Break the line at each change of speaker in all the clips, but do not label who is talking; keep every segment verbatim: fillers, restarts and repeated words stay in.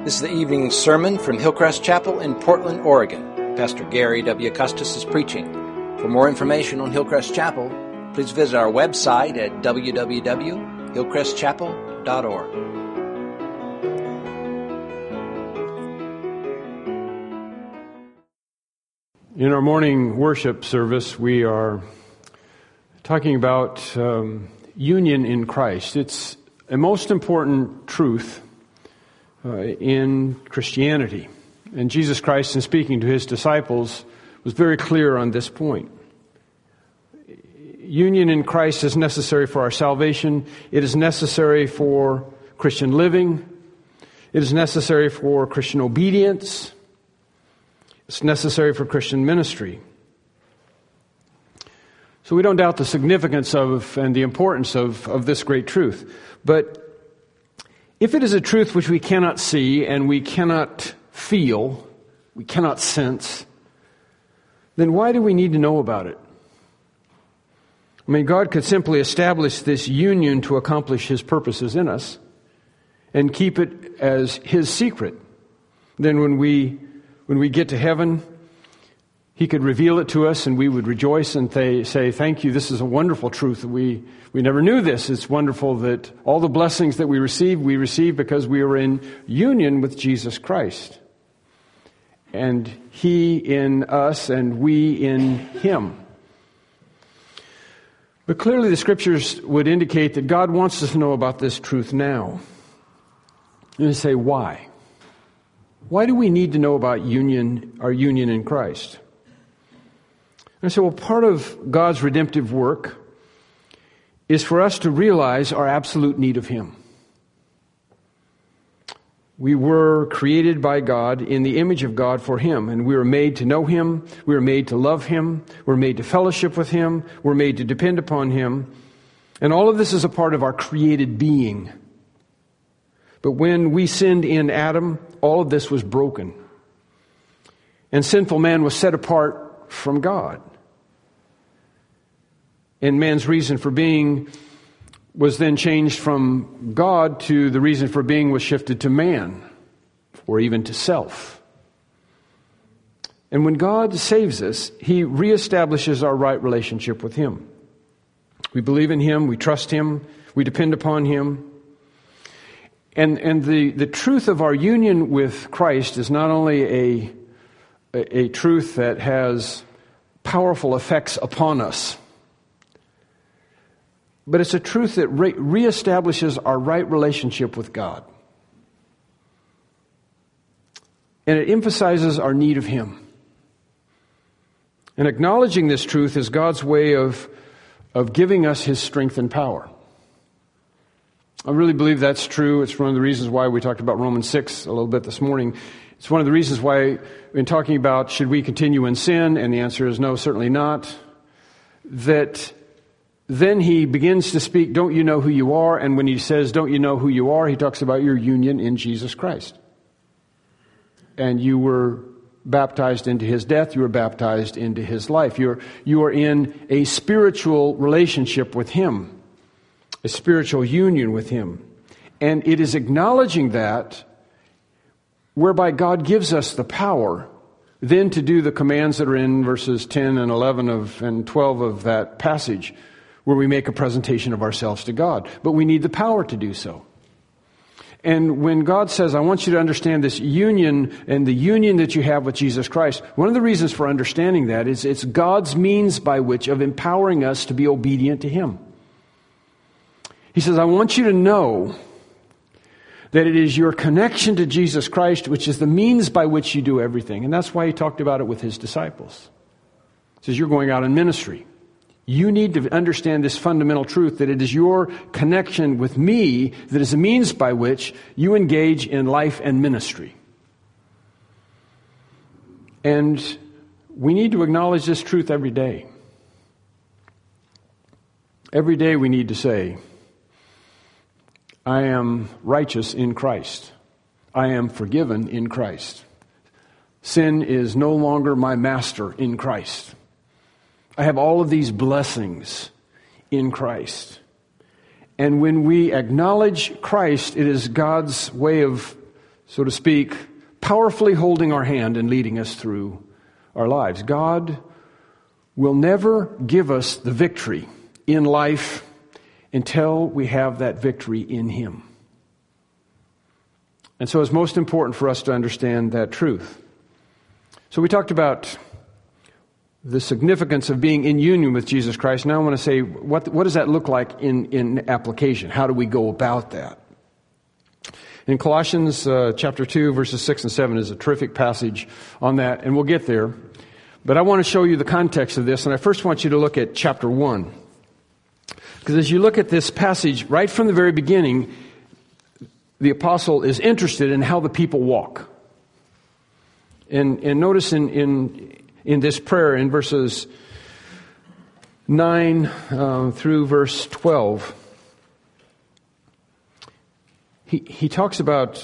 This is the evening sermon from Hillcrest Chapel in Portland, Oregon. Pastor Gary W. Custis is preaching. For more information on Hillcrest Chapel, please visit our website at w w w dot hillcrest chapel dot org.
In our morning worship service, we are talking about um, union in Christ. It's a most important truth uh, in Christianity. And Jesus Christ, in speaking to his disciples, was very clear on this point. Union in Christ is necessary for our salvation. It is necessary for Christian living. It is necessary for Christian obedience. It's necessary for Christian ministry. So we don't doubt the significance of and the importance of, of this great truth. But if it is a truth which we cannot see and we cannot feel, we cannot sense, then why do we need to know about it? I mean, God could simply establish this union to accomplish His purposes in us and keep it as His secret. Then when we when we get to heaven, He could reveal it to us and we would rejoice and th- say, thank you, this is a wonderful truth. We, we never knew this. It's wonderful that all the blessings that we receive, we receive because we are in union with Jesus Christ. And He in us and we in Him. But clearly the Scriptures would indicate that God wants us to know about this truth now. And you say, why? Why do we need to know about union, our union in Christ? And I say, well, part of God's redemptive work is for us to realize our absolute need of Him. We were created by God in the image of God for Him, and we were made to know Him, we were made to love Him, we're made to fellowship with Him, we're made to depend upon Him, and all of this is a part of our created being. But when we sinned in Adam, all of this was broken. And sinful man was set apart from God. And man's reason for being was then changed from God to the reason for being was shifted to man, or even to self. And when God saves us, He reestablishes our right relationship with Him. We believe in Him, we trust Him, we depend upon Him. And and the, the truth of our union with Christ is not only a, a, a truth that has powerful effects upon us, but it's a truth that re- reestablishes our right relationship with God. And it emphasizes our need of Him. And acknowledging this truth is God's way of, of giving us His strength and power. I really believe that's true. It's one of the reasons why we talked about Romans six a little bit this morning. It's one of the reasons why, in talking about should we continue in sin, and the answer is no, certainly not, that then he begins to speak, don't you know who you are? And when he says, don't you know who you are, he talks about your union in Jesus Christ. And you were baptized into His death, you were baptized into His life. You're, you are in a spiritual relationship with Him. A spiritual union with Him. And it is acknowledging that whereby God gives us the power then to do the commands that are in verses ten and eleven of and twelve of that passage, where we make a presentation of ourselves to God. But we need the power to do so. And when God says, I want you to understand this union and the union that you have with Jesus Christ, one of the reasons for understanding that is it's God's means by which of empowering us to be obedient to Him. He says, I want you to know that it is your connection to Jesus Christ which is the means by which you do everything. And that's why He talked about it with His disciples. He says, you're going out in ministry. You need to understand this fundamental truth that it is your connection with me that is the means by which you engage in life and ministry. And we need to acknowledge this truth every day. Every day we need to say, I am righteous in Christ. I am forgiven in Christ. Sin is no longer my master in Christ. I have all of these blessings in Christ. And when we acknowledge Christ, it is God's way of so to speak, powerfully holding our hand and leading us through our lives. God will never give us the victory in life until we have that victory in Him. And so it's most important for us to understand that truth. So we talked about the significance of being in union with Jesus Christ. Now I want to say, what, what does that look like in, in application? How do we go about that? In Colossians uh, chapter two, verses six and seven is a terrific passage on that, and we'll get there. But I want to show you the context of this, and I first want you to look at chapter one. Because as you look at this passage, right from the very beginning, the apostle is interested in how the people walk. And, and notice in, in, in this prayer, in verses nine uh, through verse twelve, he, he talks about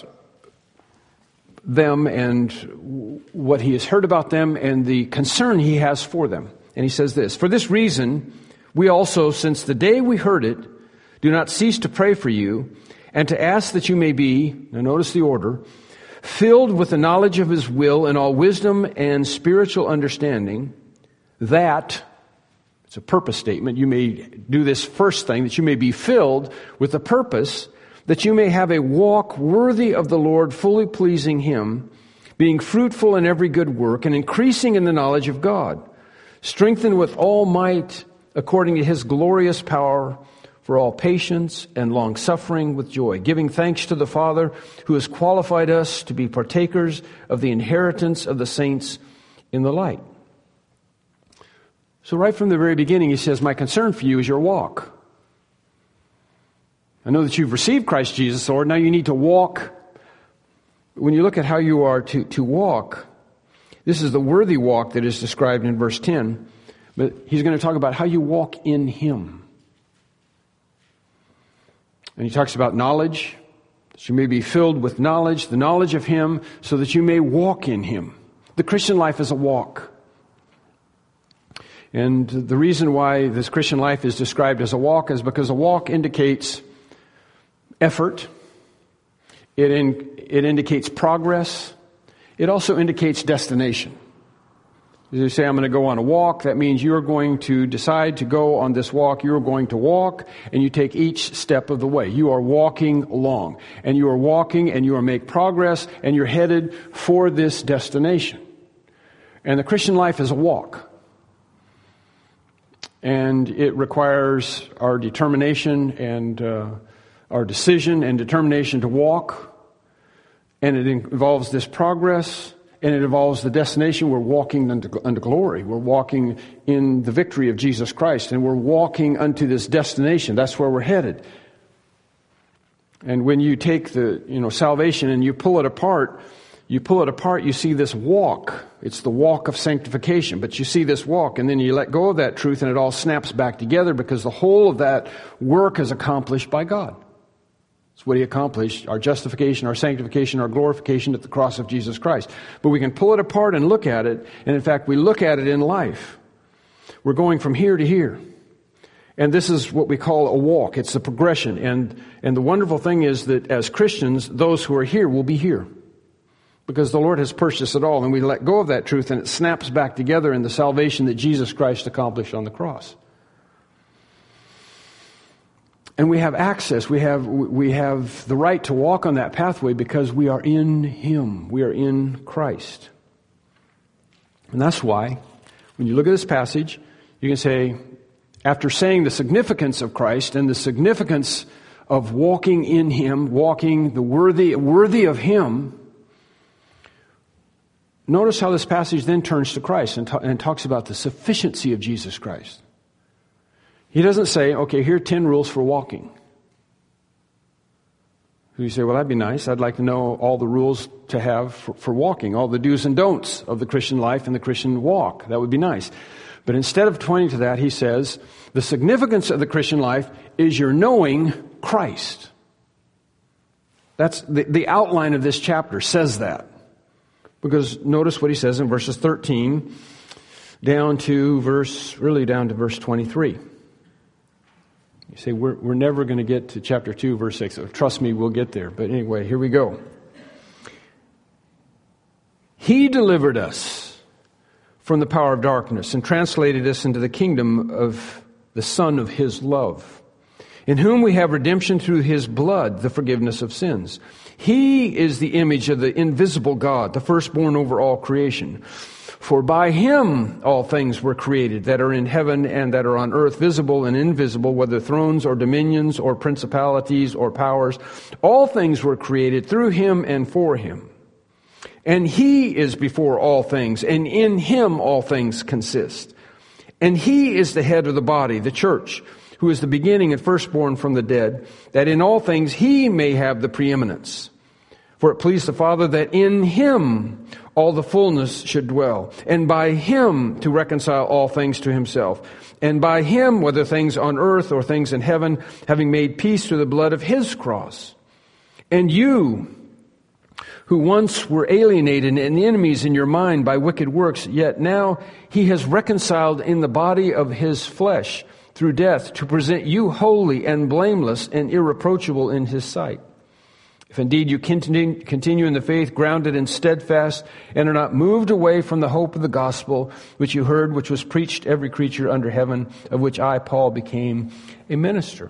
them and what he has heard about them and the concern he has for them. And he says this, "For this reason, we also, since the day we heard it, do not cease to pray for you and to ask that you may be," now notice the order, "filled with the knowledge of His will and all wisdom and spiritual understanding, that," it's a purpose statement, "you may do this first thing, that you may be filled with the purpose, that you may have a walk worthy of the Lord, fully pleasing Him, being fruitful in every good work and increasing in the knowledge of God, strengthened with all might according to His glorious power, for all patience and long-suffering with joy, giving thanks to the Father who has qualified us to be partakers of the inheritance of the saints in the light." So right from the very beginning, he says, my concern for you is your walk. I know that you've received Christ Jesus, Lord. Now you need to walk. When you look at how you are to, to walk, this is the worthy walk that is described in verse ten. But he's going to talk about how you walk in Him. And he talks about knowledge, that you may be filled with knowledge, the knowledge of Him, so that you may walk in Him. The Christian life is a walk. And the reason why this Christian life is described as a walk is because a walk indicates effort. It, in, it indicates progress. It also indicates destination. As you say, I'm going to go on a walk, that means you're going to decide to go on this walk. You're going to walk, and you take each step of the way. You are walking along, and you are walking, and you are making progress, and you're headed for this destination. And the Christian life is a walk. And it requires our determination and uh, our decision and determination to walk. And it involves this progress. And it involves the destination. We're walking unto, unto glory. We're walking in the victory of Jesus Christ. And we're walking unto this destination. That's where we're headed. And when you take the, you know, salvation and you pull it apart, you pull it apart, you see this walk. It's the walk of sanctification. But you see this walk, and then you let go of that truth, and it all snaps back together because the whole of that work is accomplished by God. It's what He accomplished, our justification, our sanctification, our glorification at the cross of Jesus Christ. But we can pull it apart and look at it, and in fact, we look at it in life. We're going from here to here. And this is what we call a walk. It's a progression. And, and the wonderful thing is that as Christians, those who are here will be here. Because the Lord has purchased it all, and we let go of that truth, and it snaps back together in the salvation that Jesus Christ accomplished on the cross. And we have access, we have we have the right to walk on that pathway because we are in Him. We are in Christ. And that's why, when you look at this passage, you can say, after saying the significance of Christ and the significance of walking in Him, walking the worthy, worthy of Him, notice how this passage then turns to Christ and, ta- and talks about the sufficiency of Jesus Christ. He doesn't say, okay, here are ten rules for walking. You say, well, that'd be nice. I'd like to know all the rules to have for, for walking, all the do's and don'ts of the Christian life and the Christian walk. That would be nice. But instead of pointing to that, he says, the significance of the Christian life is your knowing Christ. That's the, the outline of this chapter says that. Because notice what he says in verses thirteen down to verse, really down to verse twenty-three. You say, we're, we're never going to get to chapter two, verse six. Trust me, we'll get there. But anyway, here we go. He delivered us from the power of darkness and translated us into the kingdom of the Son of His love, in whom we have redemption through His blood, the forgiveness of sins. He is the image of the invisible God, the firstborn over all creation. For by Him all things were created that are in heaven and that are on earth, visible and invisible, whether thrones or dominions or principalities or powers. All things were created through Him and for Him. And He is before all things, and in Him all things consist. And He is the head of the body, the church, who is the beginning and firstborn from the dead, that in all things He may have the preeminence. For it pleased the Father that in Him all the fullness should dwell, and by Him to reconcile all things to Himself, and by Him, whether things on earth or things in heaven, having made peace through the blood of His cross. And you, who once were alienated and enemies in your mind by wicked works, yet now He has reconciled in the body of His flesh through death, to present you holy and blameless and irreproachable in His sight. If indeed you continue, continue in the faith, grounded and steadfast, and are not moved away from the hope of the gospel, which you heard, which was preached to every creature under heaven, of which I, Paul, became a minister.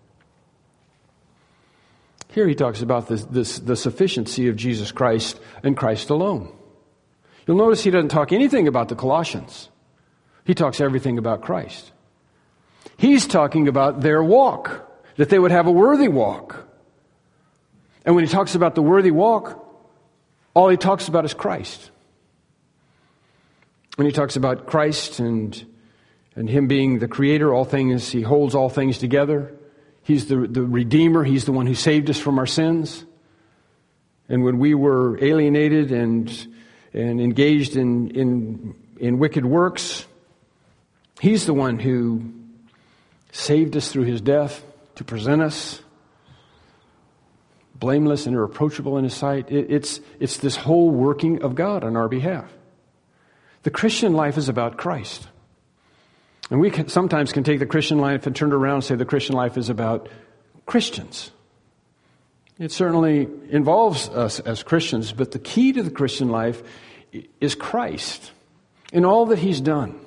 Here he talks about this, this, the sufficiency of Jesus Christ and Christ alone. You'll notice he doesn't talk anything about the Colossians. He talks everything about Christ. He's talking about their walk, that they would have a worthy walk. And when he talks about the worthy walk, all he talks about is Christ. When he talks about Christ and, and Him being the Creator, all things, He holds all things together. He's the, the Redeemer. He's the one who saved us from our sins. And when we were alienated and, and engaged in, in, in wicked works, He's the one who saved us through His death to present us blameless and irreproachable in His sight. It, it's, it's this whole working of God on our behalf. The Christian life is about Christ. And we can, sometimes can take the Christian life and turn it around and say the Christian life is about Christians. It certainly involves us as Christians, but the key to the Christian life is Christ and all that He's done.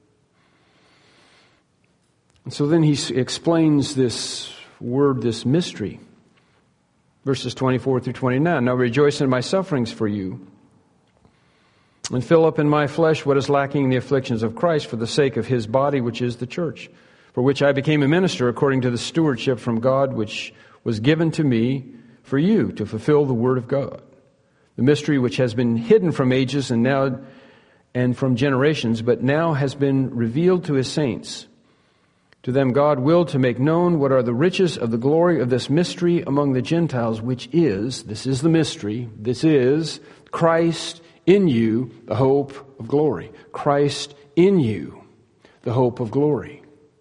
And so then he explains this word, this mystery. Verses twenty-four through twenty-nine. Now rejoice in my sufferings for you, and fill up in my flesh what is lacking in the afflictions of Christ for the sake of His body, which is the church, for which I became a minister according to the stewardship from God, which was given to me for you to fulfill the word of God. The mystery which has been hidden from ages and now and from generations, but now has been revealed to His saints. To them God willed to make known what are the riches of the glory of this mystery among the Gentiles, which is, this is the mystery, this is Christ in you, the hope of glory. Christ in you, the hope of glory.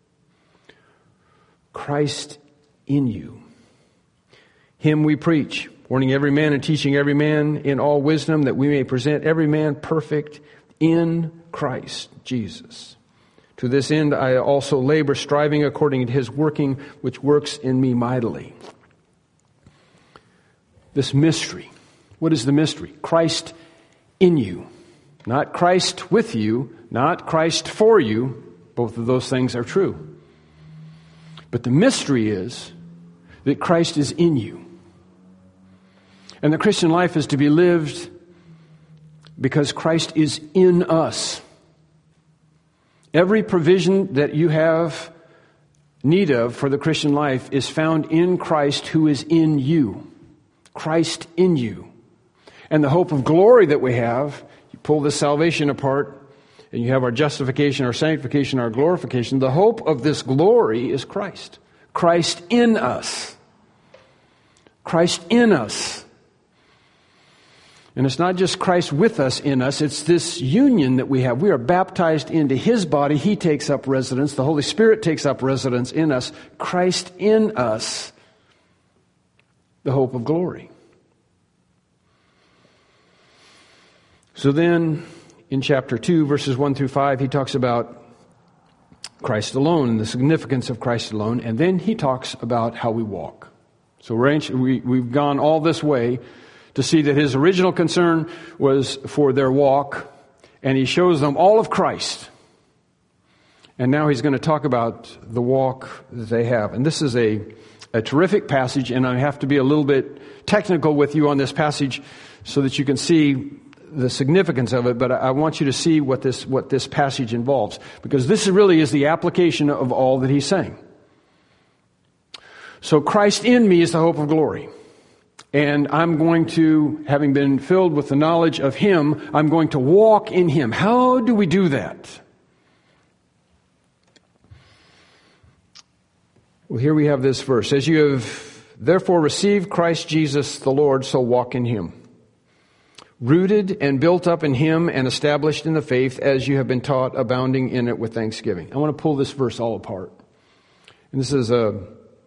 Christ in you. Him we preach, warning every man and teaching every man in all wisdom, that we may present every man perfect in Christ Jesus. To this end I also labor, striving according to His working, which works in me mightily. This mystery. What is the mystery? Christ in you. Not Christ with you, not Christ for you. Both of those things are true. But the mystery is that Christ is in you. And the Christian life is to be lived because Christ is in us. Every provision that you have need of for the Christian life is found in Christ who is in you. Christ in you. And the hope of glory that we have, you pull this salvation apart, and you have our justification, our sanctification, our glorification. The hope of this glory is Christ. Christ in us. Christ in us. And it's not just Christ with us in us, it's this union that we have. We are baptized into His body. He takes up residence. The Holy Spirit takes up residence in us. Christ in us, the hope of glory. So then, in chapter two, verses one through five, he talks about Christ alone and the significance of Christ alone. And then he talks about how we walk. So we're, we, we've gone all this way to see that his original concern was for their walk, and he shows them all of Christ. And now he's going to talk about the walk that they have. And this is a, a terrific passage, and I have to be a little bit technical with you on this passage so that you can see the significance of it, but I want you to see what this what this passage involves, because this really is the application of all that he's saying. So Christ in me is the hope of glory. And I'm going to, having been filled with the knowledge of him, I'm going to walk in him. How do we do that? Well, here we have this verse. As you have therefore received Christ Jesus the Lord, so walk in him. Rooted and built up in him and established in the faith as you have been taught, abounding in it with thanksgiving. I want to pull this verse all apart. And this is a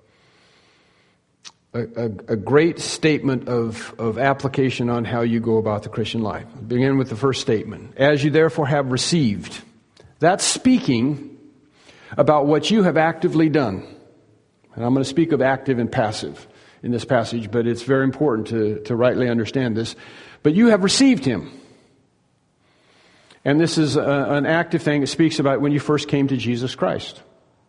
a, a, a great statement of, of application on how you go about the Christian life. I'll begin with the first statement. As you therefore have received. That's speaking about what you have actively done. And I'm going to speak of active and passive in this passage, but it's very important to, to rightly understand this. But you have received him. And this is a, an active thing. It speaks about when you first came to Jesus Christ.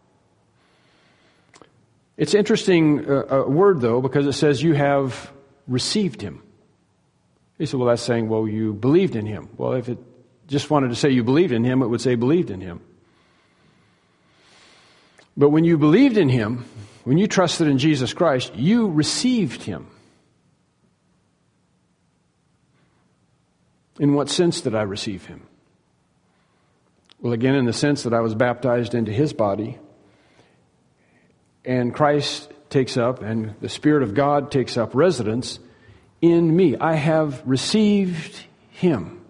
It's interesting uh, a word, though, because it says you have received him. You say, well, that's saying, well, you believed in him. Well, if it just wanted to say you believed in him, it would say believed in him. But when you believed in him, when you trusted in Jesus Christ, you received him. In what sense did I receive him? Well, again, in the sense that I was baptized into his body, and Christ takes up, and the Spirit of God takes up residence in me. I have received him.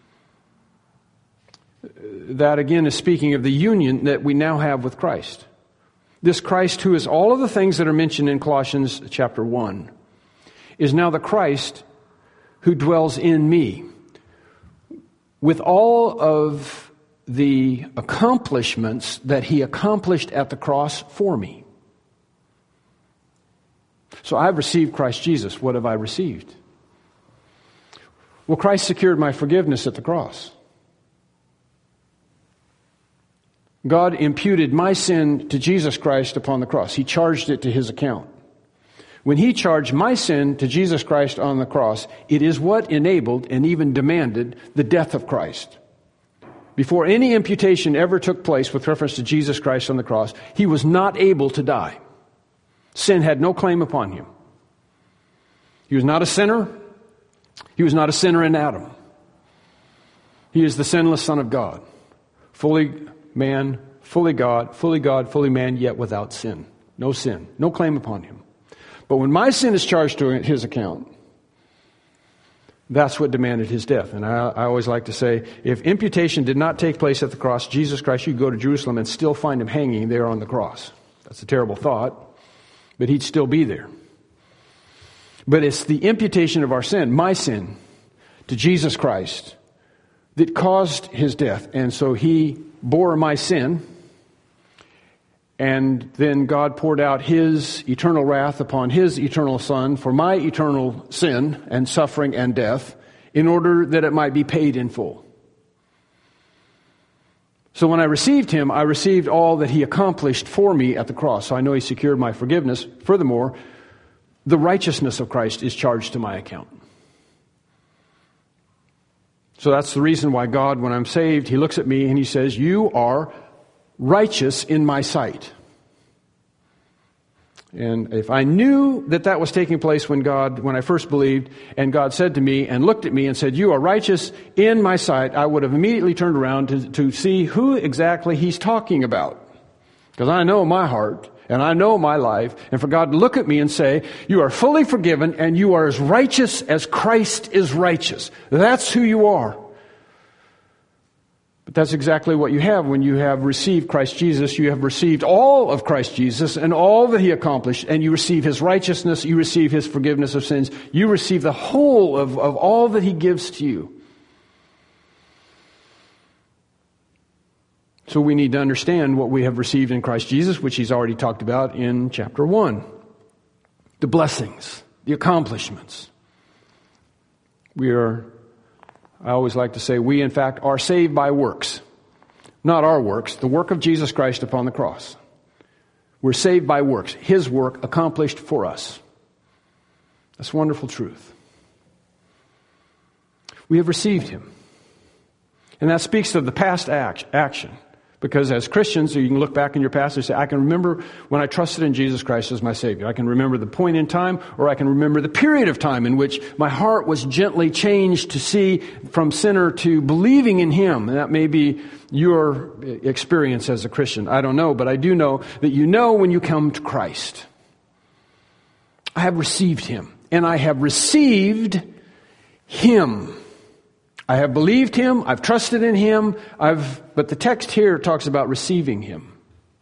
That, again, is speaking of the union that we now have with Christ. This Christ, who is all of the things that are mentioned in Colossians chapter one, is now the Christ who dwells in me, with all of the accomplishments that he accomplished at the cross for me. So I've received Christ Jesus. What have I received? Well, Christ secured my forgiveness at the cross. God imputed my sin to Jesus Christ upon the cross. He charged it to his account. When he charged my sin to Jesus Christ on the cross, it is what enabled and even demanded the death of Christ. Before any imputation ever took place with reference to Jesus Christ on the cross, he was not able to die. Sin had no claim upon him. He was not a sinner. He was not a sinner in Adam. He is the sinless Son of God, fully man, fully God, fully God, fully man, yet without sin. No sin, no claim upon him. But when my sin is charged to his account, that's what demanded his death. And I, I always like to say, if imputation did not take place at the cross, Jesus Christ, you'd go to Jerusalem and still find him hanging there on the cross. That's a terrible thought, but he'd still be there. But it's the imputation of our sin, my sin, to Jesus Christ that caused his death. And so he bore my sin, and then God poured out his eternal wrath upon his eternal Son for my eternal sin and suffering and death in order that it might be paid in full. So when I received him, I received all that he accomplished for me at the cross. So I know he secured my forgiveness. Furthermore, the righteousness of Christ is charged to my account. So that's the reason why God, when I'm saved, he looks at me and he says, you are righteous in my sight. And if I knew that that was taking place when God, when I first believed, and God said to me and looked at me and said, you are righteous in my sight, I would have immediately turned around to, to see who exactly he's talking about. Because I know my heart and I know my life. And for God to look at me and say, you are fully forgiven and you are as righteous as Christ is righteous. That's who you are. But that's exactly what you have when you have received Christ Jesus. You have received all of Christ Jesus and all that he accomplished, and you receive his righteousness, you receive his forgiveness of sins, you receive the whole of, of all that he gives to you. So we need to understand what we have received in Christ Jesus, which he's already talked about in chapter one. The blessings, the accomplishments. We are, I always like to say, we in fact are saved by works. Not our works, the work of Jesus Christ upon the cross. We're saved by works, His work accomplished for us. That's wonderful truth. We have received Him. And that speaks of the past act, action. Because as Christians, you can look back in your past and say, I can remember when I trusted in Jesus Christ as my Savior. I can remember the point in time, or I can remember the period of time in which my heart was gently changed to see from sinner to believing in Him. And that may be your experience as a Christian. I don't know, but I do know that you know when you come to Christ. I have received Him, and I have received Him. I have believed Him, I've trusted in Him, I've, but the text here talks about receiving Him.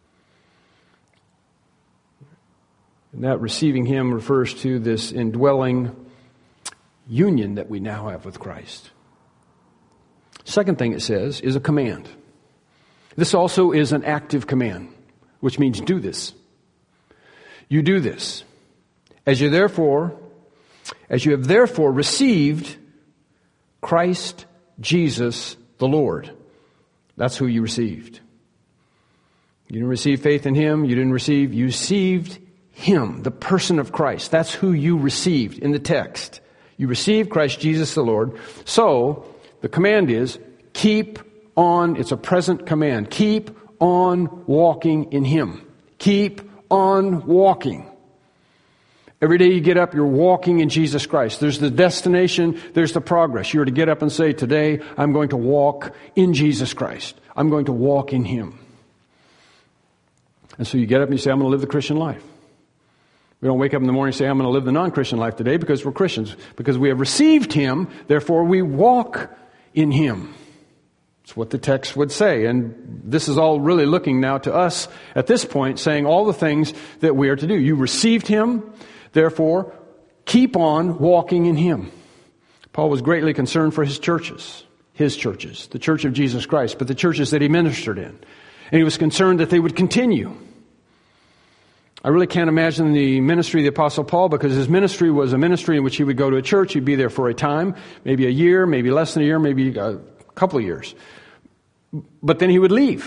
And that receiving Him refers to this indwelling union that we now have with Christ. Second thing it says is a command. This also is an active command, which means do this. You do this. As you therefore, as you have therefore received Christ Jesus the Lord. That's who you received. You didn't receive faith in Him. You didn't receive, you received Him, the person of Christ. That's who you received in the text. You received Christ Jesus the Lord. So, the command is, keep on, it's a present command, keep on walking in Him. Keep on walking. Every day you get up, you're walking in Jesus Christ. There's the destination, there's the progress. You're to get up and say, today I'm going to walk in Jesus Christ. I'm going to walk in Him. And so you get up and you say, I'm going to live the Christian life. We don't wake up in the morning and say, I'm going to live the non-Christian life today because we're Christians. Because we have received Him, therefore we walk in Him. That's what the text would say. And this is all really looking now to us at this point, saying all the things that we are to do. You received Him. Therefore, keep on walking in Him. Paul was greatly concerned for his churches, his churches, the church of Jesus Christ, but the churches that he ministered in. And he was concerned that they would continue. I really can't imagine the ministry of the Apostle Paul, because his ministry was a ministry in which he would go to a church, he'd be there for a time, maybe a year, maybe less than a year, maybe a couple of years. But then he would leave.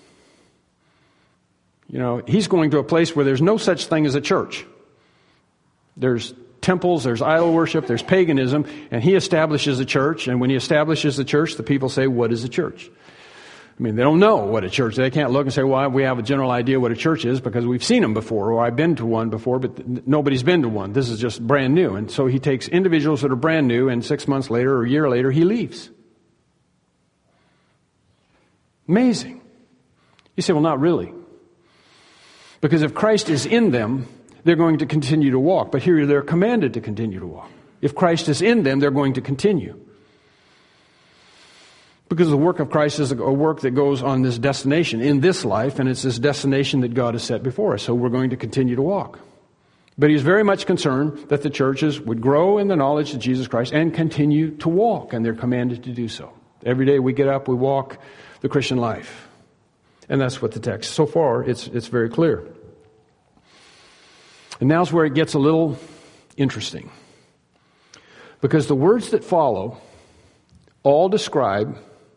You know, he's going to a place where there's no such thing as a church. There's temples, there's idol worship, there's paganism, and he establishes a church, and when he establishes the church, the people say, what is a church? I mean, they don't know what a church is. They can't look and say, well, we have a general idea what a church is because we've seen them before, or I've been to one before, but nobody's been to one. This is just brand new. And so he takes individuals that are brand new, and six months later or a year later, he leaves. Amazing. You say, well, not really. Because if Christ is in them, they're going to continue to walk. But here they're commanded to continue to walk. If Christ is in them, they're going to continue. Because the work of Christ is a work that goes on this destination in this life, and it's this destination that God has set before us. So we're going to continue to walk. But he's very much concerned that the churches would grow in the knowledge of Jesus Christ and continue to walk, and they're commanded to do so. Every day we get up, we walk the Christian life. And that's what the text, so far, it's it's very clear. And now's where it gets a little interesting. Because the words that follow all describe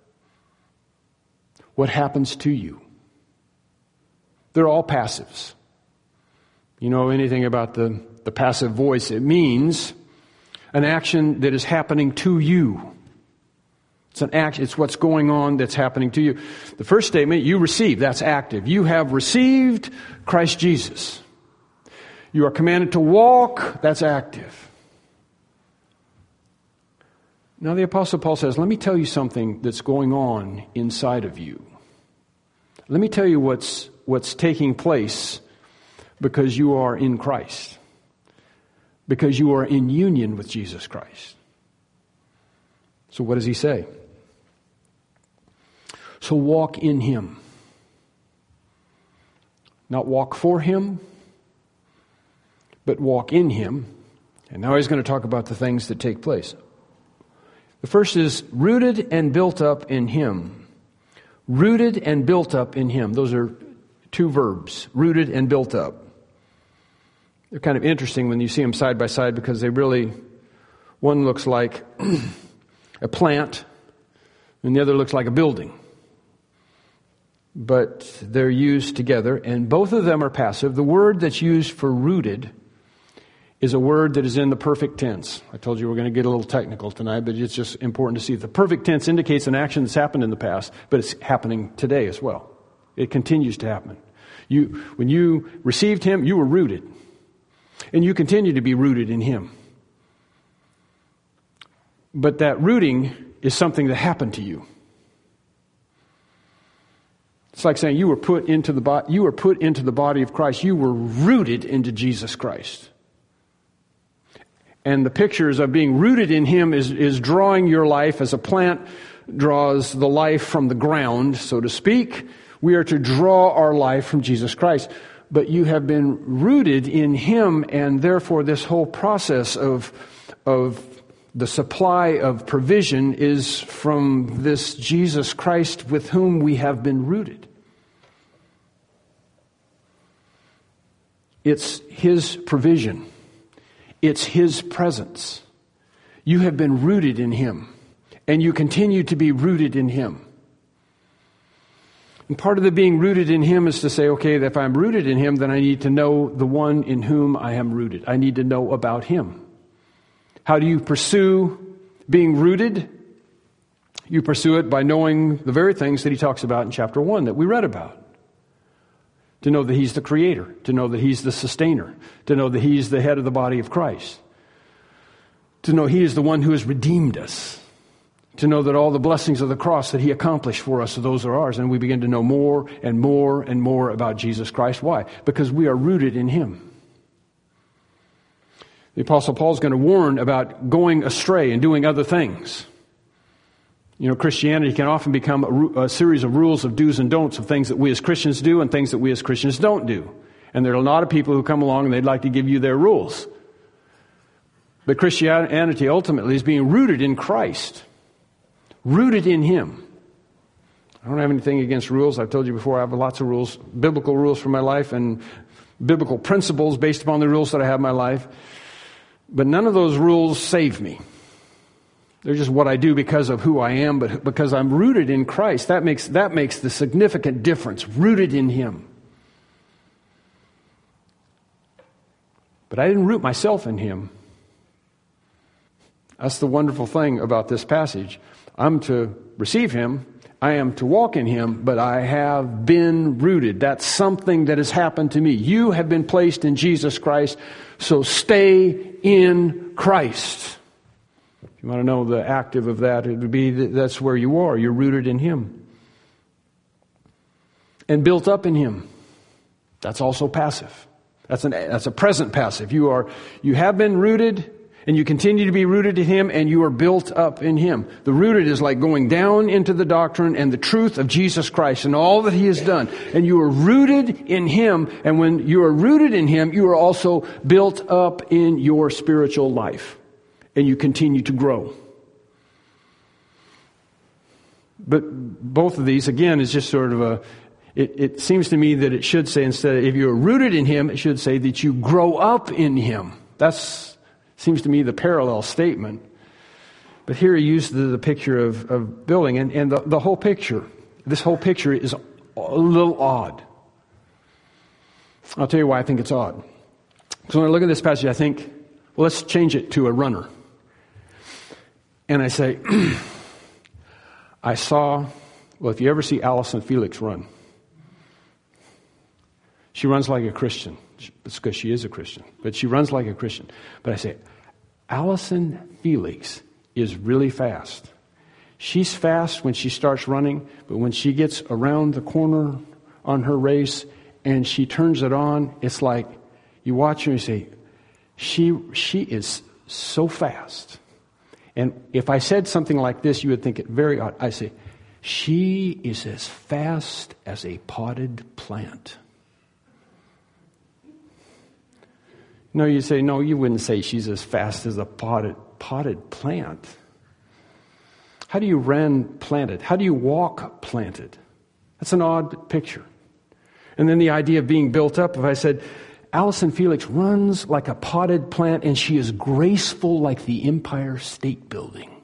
what happens to you. They're all passives. You know anything about the, the passive voice? It means an action that is happening to you. It's an act, it's what's going on that's happening to you. The first statement, you receive, that's active. You have received Christ Jesus. You are commanded to walk, that's active. Now the Apostle Paul says, let me tell you something that's going on inside of you. Let me tell you what's what's taking place because you are in Christ. Because you are in union with Jesus Christ. So what does he say? So walk in Him. Not walk for Him, but walk in Him. And now he's going to talk about the things that take place. The first is rooted and built up in Him. Rooted and built up in Him. Those are two verbs, rooted and built up. They're kind of interesting when you see them side by side because they really, one looks like a plant, and the other looks like a building. But they're used together, and both of them are passive. The word that's used for rooted is a word that is in the perfect tense. I told you we're going to get a little technical tonight, but it's just important to see. The perfect tense indicates an action that's happened in the past, but it's happening today as well. It continues to happen. You, when you received Him, you were rooted, and you continue to be rooted in Him. But that rooting is something that happened to you. It's like saying you were put into the bo- you were put into the body of Christ. You were rooted into Jesus Christ. And the pictures of being rooted in Him is, is drawing your life as a plant draws the life from the ground, so to speak. We are to draw our life from Jesus Christ. But you have been rooted in Him, and therefore this whole process of, of the supply of provision is from this Jesus Christ with whom we have been rooted. It's His provision. It's His presence. You have been rooted in Him, and you continue to be rooted in Him. And part of the being rooted in Him is to say, okay, if I'm rooted in Him, then I need to know the one in whom I am rooted. I need to know about Him. How do you pursue being rooted? You pursue it by knowing the very things that he talks about in chapter one that we read about. To know that He's the Creator, to know that He's the Sustainer, to know that He's the head of the body of Christ, to know He is the one who has redeemed us, to know that all the blessings of the cross that He accomplished for us, those are ours, and we begin to know more and more and more about Jesus Christ. Why? Because we are rooted in Him. The Apostle Paul is going to warn about going astray and doing other things. You know, Christianity can often become a, a series of rules of do's and don'ts of things that we as Christians do and things that we as Christians don't do. And there are a lot of people who come along and they'd like to give you their rules. But Christianity ultimately is being rooted in Christ. Rooted in Him. I don't have anything against rules. I've told you before, I have lots of rules, biblical rules for my life and biblical principles based upon the rules that I have in my life. But none of those rules save me. They're just what I do because of who I am, but because I'm rooted in Christ. That makes, that makes the significant difference. Rooted in Him. But I didn't root myself in Him. That's the wonderful thing about this passage. I'm to receive Him. I am to walk in Him, but I have been rooted. That's something that has happened to me. You have been placed in Jesus Christ, so stay in Christ. If you want to know the active of that, it would be that that's where you are. You're rooted in Him. And built up in Him. That's also passive. That's an that's a present passive. You are you have been rooted, and you continue to be rooted in Him, and you are built up in Him. The rooted is like going down into the doctrine and the truth of Jesus Christ and all that He has done. And you are rooted in Him, and when you are rooted in Him, you are also built up in your spiritual life. And you continue to grow. But both of these, again, is just sort of a, it, it seems to me that it should say, instead of if you're rooted in Him, it should say that you grow up in Him. That's seems to me the parallel statement. But here he used the, the picture of, of building, and, and the, the whole picture, this whole picture is a little odd. I'll tell you why I think it's odd. So when I look at this passage, I think, well, let's change it to a runner. And I say, I saw, well, if you ever see Allison Felix run, she runs like a Christian. It's because she is a Christian, but she runs like a Christian. But I say, Allison Felix is really fast. She's fast when she starts running, but when she gets around the corner on her race and she turns it on, it's like you watch her and you say, she, she is so fast. And if I said something like this, you would think it very odd. I say, she is as fast as a potted plant. No, you say, no, you wouldn't say she's as fast as a potted, potted plant. How do you run planted? How do you walk planted? That's an odd picture. And then the idea of being built up, if I said, Allison Felix runs like a potted plant and she is graceful like the Empire State Building.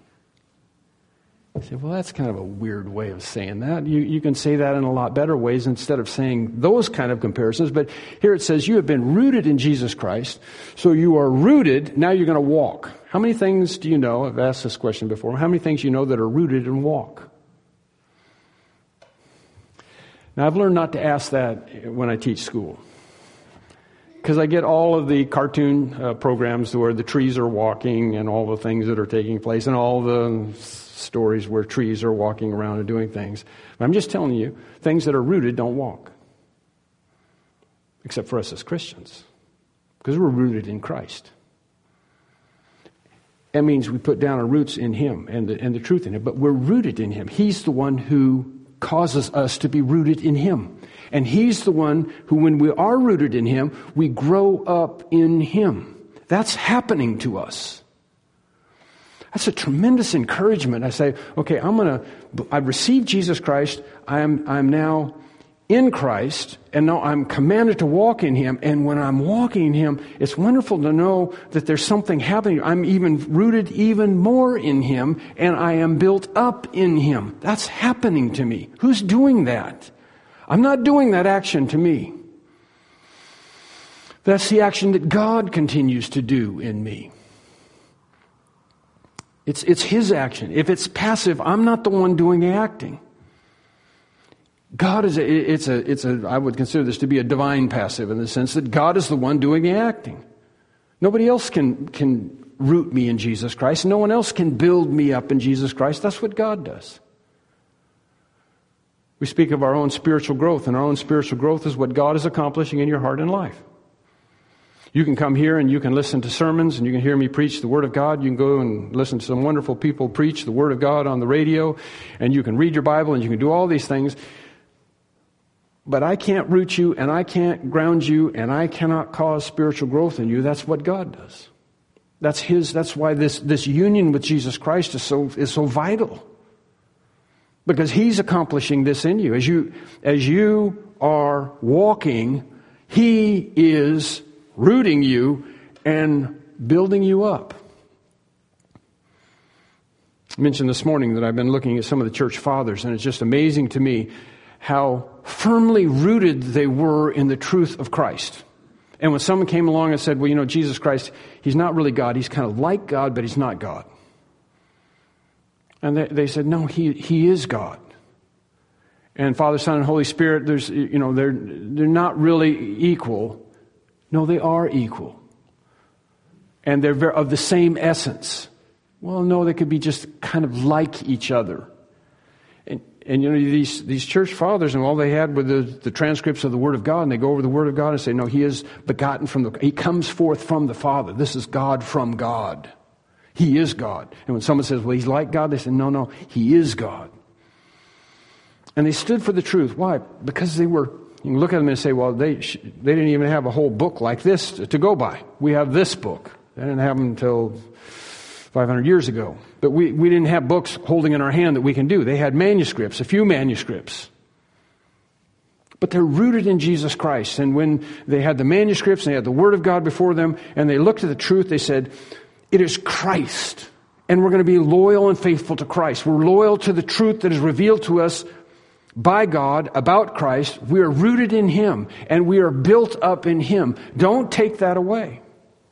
You say, well, that's kind of a weird way of saying that. You, you can say that in a lot better ways instead of saying those kind of comparisons. But here it says, you have been rooted in Jesus Christ. So you are rooted, now you're going to walk. How many things do you know? I've asked this question before. How many things do you know that are rooted and walk? Now, I've learned not to ask that when I teach school, because I get all of the cartoon uh, programs where the trees are walking and all the things that are taking place and all the stories where trees are walking around and doing things. But I'm just telling you, things that are rooted don't walk, except for us as Christians, because we're rooted in Christ. That means we put down our roots in Him and the, and the truth in Him, but we're rooted in Him. He's the one who causes us to be rooted in Him. And He's the one who, when we are rooted in Him, we grow up in Him. That's happening to us. That's a tremendous encouragement. I say, okay, I'm going to, I've received Jesus Christ. I'm, I'm now in Christ, and now I'm commanded to walk in Him. And when I'm walking in Him, it's wonderful to know that there's something happening. I'm even rooted even more in Him, and I am built up in Him. That's happening to me. Who's doing that? I'm not doing that action to me. That's the action that God continues to do in me. It's, it's His action. If it's passive, I'm not the one doing the acting. God is a, it's a, it's a, I would consider this to be a divine passive in the sense that God is the one doing the acting. Nobody else can, can root me in Jesus Christ. No one else can build me up in Jesus Christ. That's what God does. We speak of our own spiritual growth, and our own spiritual growth is what God is accomplishing in your heart and life. You can come here and you can listen to sermons and you can hear me preach the Word of God. You can go and listen to some wonderful people preach the Word of God on the radio, and you can read your Bible and you can do all these things. But I can't root you, and I can't ground you, and I cannot cause spiritual growth in you. That's what God does. That's His. That's why this, this union with Jesus Christ is so is so vital. Because He's accomplishing this in you. As you as you are walking, He is rooting you and building you up. I mentioned this morning that I've been looking at some of the church fathers, and it's just amazing to me how firmly rooted they were in the truth of Christ. And when someone came along and said, well, you know, Jesus Christ, He's not really God. He's kind of like God, but He's not God. And they, they said, no, he, he is God. And Father, Son, and Holy Spirit, there's, you know, they're, they're not really equal. No, they are equal. And they're very, of the same essence. Well, no, they could be just kind of like each other. And, and you know, these, these church fathers, and all they had were the, the transcripts of the Word of God, and they go over the Word of God and say, no, He is begotten from the, He comes forth from the Father. This is God from God. He is God. And when someone says, well, He's like God, they say, no, no, He is God. And they stood for the truth. Why? Because they were, you can look at them and say, well, they they didn't even have a whole book like this to, to go by. We have this book. They didn't have them until five hundred years ago. But we, we didn't have books holding in our hand that we can do. They had manuscripts, a few manuscripts. But they're rooted in Jesus Christ. And when they had the manuscripts, and they had the Word of God before them, and they looked at the truth, they said, it is Christ. And we're going to be loyal and faithful to Christ. We're loyal to the truth that is revealed to us by God about Christ. We are rooted in Him, and we are built up in Him. Don't take that away.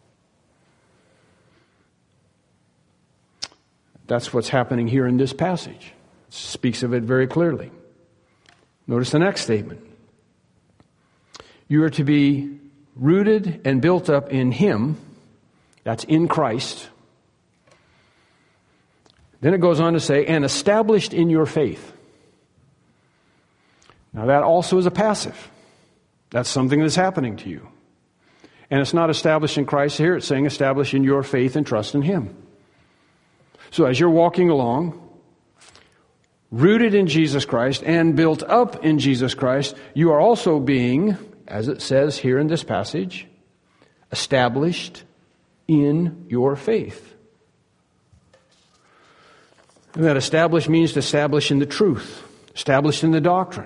That's what's happening here in this passage. It speaks of it very clearly. Notice the next statement. You are to be rooted and built up in Him. That's in Christ. Then it goes on to say, and established in your faith. Now that also is a passive. That's something that's happening to you. And it's not established in Christ here. It's saying established in your faith and trust in Him. So as you're walking along, rooted in Jesus Christ and built up in Jesus Christ, you are also being, as it says here in this passage, established in your faith. And that established means to establish in the truth, established in the doctrine.